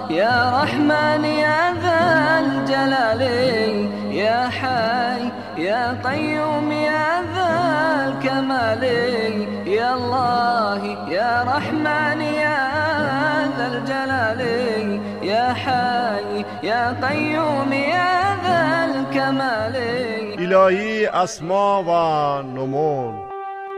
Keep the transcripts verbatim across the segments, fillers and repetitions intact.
يا رحمن يا ذا الجلال يا حي يا قيوم يا ذا الكمال يا الله يا رحمن يا ذا الجلال يا حي يا قيوم يا ذا الكمال. الهی اسما و نمون.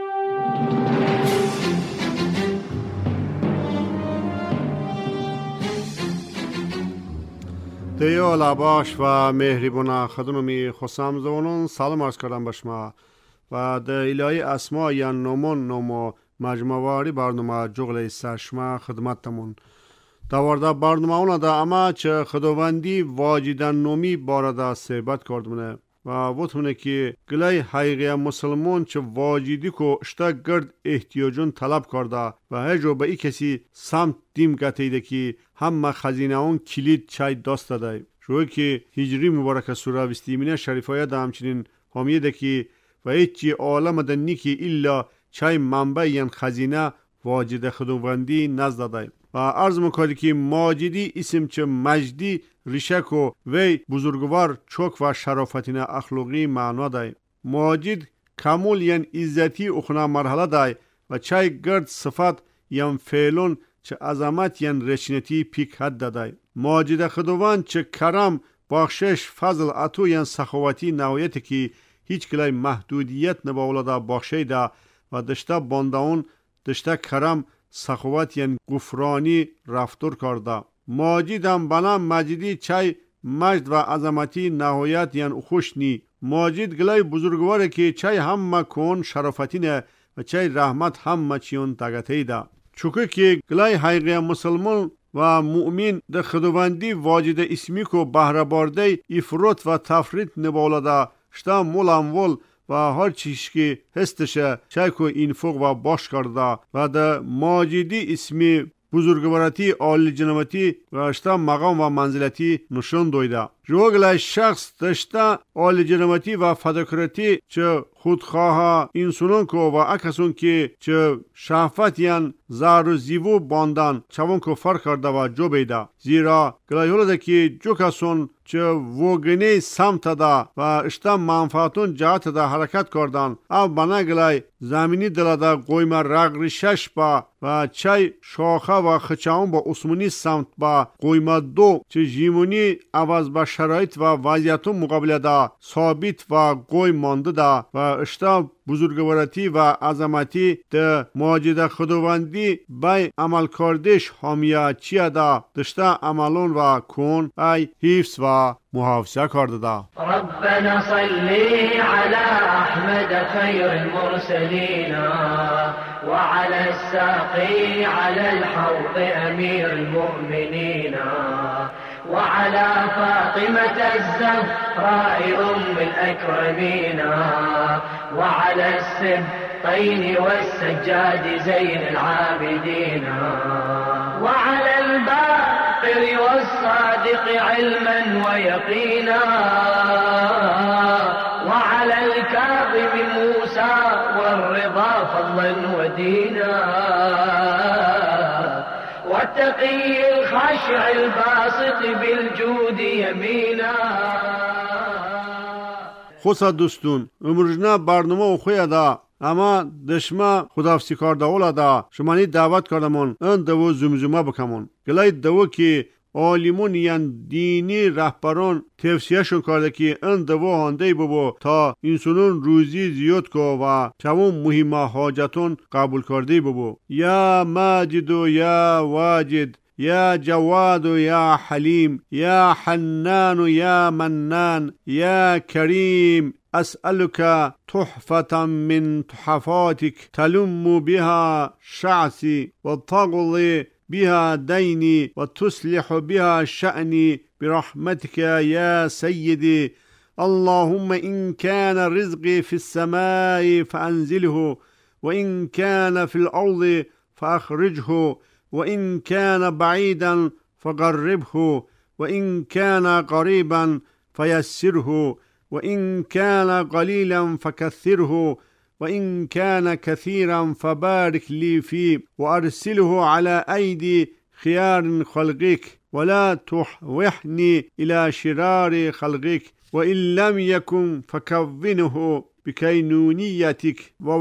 دیو لباش و مهربان خدمت خسام زونون سلام عرض کردم به شما و د الهی اسما یا نمون نمو مجموعی برنامه جغل سرشما خدمتتمون دوارده برنامه اونا دا اما چه خداوندی واجدن نومی بارده صحبت کردمونه و وطمونه که گلای حقیقی مسلمان چه واجدی که اشتا گرد احتیاجون طلب کرده و هجو به ای کسی سمت دیم گتیده که همه خزینه اون کلید چای دست داده شوی که هجری مبارک سوره وستیمینه شریفایه دا همچنین حامیه ده که و ایچی عالم دنی که ایلا چای منبع ین خزینه واجد خداوندی نزد داده و عرض میکنه که ماجدی اسم چه مجدی ریشک و وی بزرگوار چوک و شرافتین اخلاقی معنا دای. ماجد کامل ین عزتی اخنا مرحله دای و چای گرد صفت ین فعلون چه عظمت ین رشنتی پیک حد دای. ماجد خداوند چه کرم بخشش فضل عطو ین سخاوتی نهایت که هیچ کلای محدودیت نباولا بخشی دا و دشته بانداون دشته کرم سخاوت یعنی گفرانی رفتار کرده. ماجد هم بنام مجدی چای مجد و عظمتی نهایت یعنی خوش نی. ماجد گلای بزرگواره که چای هم کون شرافتینه و چای رحمت هم چیون تگتی ده. چوکه که گلای حقیقی مسلمان و مؤمن ده خداوندی واجد اسمی که بهره بارده افراط و تفرید نبالاده شتا مولانول و هر چیز که هستشه چای که اینفوق و باش کرده و ده ماجدی اسمی بزرگوارتی عالی جنابتی و اشتا مقام و منزلتی نشان دویده. جوگل شخص دشتا عالی جنابتی و فداکارتی چه خودخواه انسانان کو و اکسون که چه شهوت یان زار و زیو باندن چون کو فرق کرده و جو بیده. زیرا گلایول ده که جو کسون چه وگنی سمت ده و اشتا منفعتون جهت ده حرکت کردن او بنا گلای زمینی دلاده قویم رقری شش با و چای شاخه و خچاون با عثمانی سمت با قویم دو چه جیمونی عوض با شرایط و وضعیتون مقابله ده ثابت و قوی مانده ده و اشتا بزرگوارتی و عظمتی ده ماجد خداوندی بای عمل کردش حامیه چیه ده دشته عملون و کن ای حفظ و محافظه کرده ده. ربنا صلی علی احمد خیر المرسلین وعلى الساقي على الحوض أمير المؤمنين وعلى فاطمة الزهراء أم الأكرمين وعلى السبطين والسجاد زين العابدين وعلى الباقر والصادق علما ويقينا وعلى الكاظم موسى والرضا فضلا ودينا والتقي الخاشع الباسط بالجود يمينا. خوصا دوستون امروزنا برنامه خویه دا اما دشما خداحافظی کرده اولا دا شمانی دعوت کردمون ان دو زمزمه بکمون گلای دو که عالمون یان دینی رهبران توصیهشون کرده که ان دو هنده ببو تا انسانون روزی زیاد کو و چون مهمه حاجتون قبول کرده ببو. یا ماجد و یا واجد یا جواد و یا حلیم یا حنان و یا منان یا کریم أسألك تحفة من تحفاتك تلم بها شعثي وتقضي بها ديني وتصلح بها شأني برحمتك يا سيدي. اللهم إن كان رزقي في السماء فأنزله وإن كان في الأرض فأخرجه وإن كان بعيدا فقربه وإن كان قريبا فيسره وإن كان قليلا فكثره وإن كان كثيرا فبارك لي فيه وأرسله على أيدي خيار خلقك ولا تحوحني إلى شرار خلقك وإن لم يكن فكونه بكينونيتك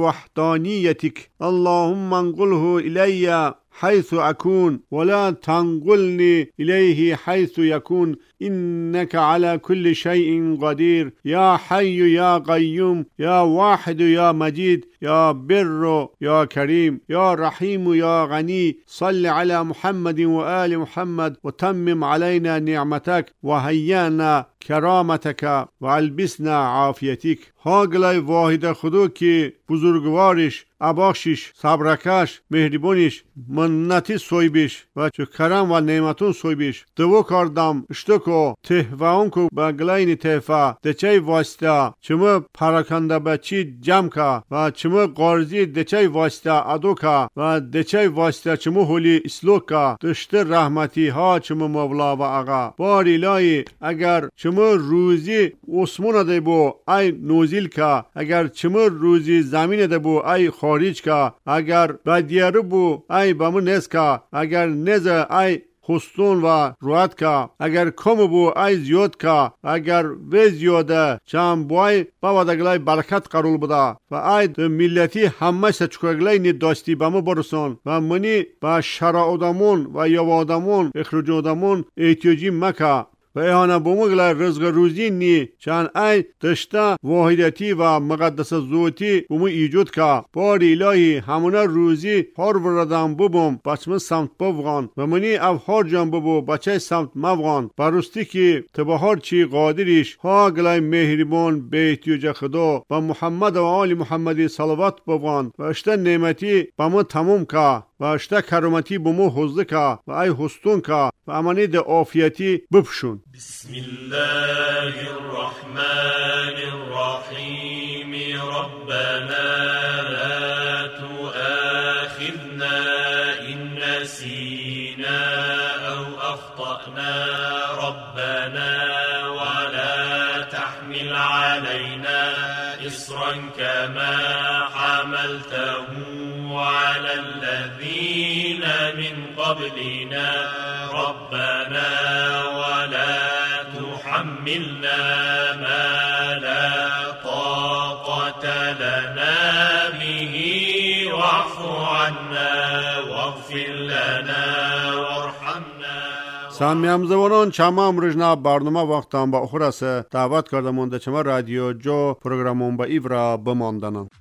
ووحدانيتك اللهم انقله إلي حيث أكون ولا تنقلني إليه حيث يكون إنك على كل شيء قدير يا حي يا قيوم يا واحد يا مجيد يا بر يا كريم يا رحيم يا غني صل على محمد وآل محمد وتمم علينا نعمتك وهيانا کرامتک و البسنا عافیتک. هاگلای واحد خدا که بزرگوارش، اباخشش، صبرکش، مهربونش، منتی سویبش و چه کرم و نعمتون سویبش دو کردم اشتکو تهوان کو بگلاین تهفا دچای واسطه چمه پراکنده بچی جمع که و چمه قارزی دچای واسطه ادو که و دچای واسطه چمه هولی اسلوک که دشته رحمتی ها چمه مولا و آقا بار الهی اگر چمه روزی اسمون ده بو ای نوزیل که اگر چمه روزی زمین ده بو ای خارج که اگر بدیارو بو ای بامو نز که اگر نز ای خستون و روحت که اگر کم بو ای زیاد که اگر وی زیاده چند بوی با ودگلای برکت قرول بوده و ای ملتی همه سچکوگلای نید داشتی بامو برسون و منی با شرع آدمون و یو آدمون اخراج آدمون احتیاجی مکه و ایهانه بومگلای رزق روزی نی چند ای دشته واحدیتی و مقدس زوتی بومو ایجود که بار الهی همونه روزی هر وردم ببوم بچمه سمت بفغان و منی او هر جان ببو بچه سمت مفغان برستی که تبهار چی قادریش ها گلای مهربان به احتیاج خدا و محمد و آل محمدی صلوات بفغان و اشته نعمتی بامو تموم که و اشته کرامتی بومو حوزده که و ای حستون که و امانی ده آفیتی بپشون. بسم الله الرحمن الرحیم ربنا لا تؤاخذنا إن نسينا أو أخطأنا ربنا ولا تحمل علينا إصرا كما حملته على الذين من قبلنا ربنا ولا تحملنا ما لا طاقة لنا به واعف عنا واغفر لنا وارحمنا. سامیام زبانان چمام رجنا برنامه وقتان با اخرسه دعوت کردم منده چما رادیو جو پروگرامون با ایورا بماندنم.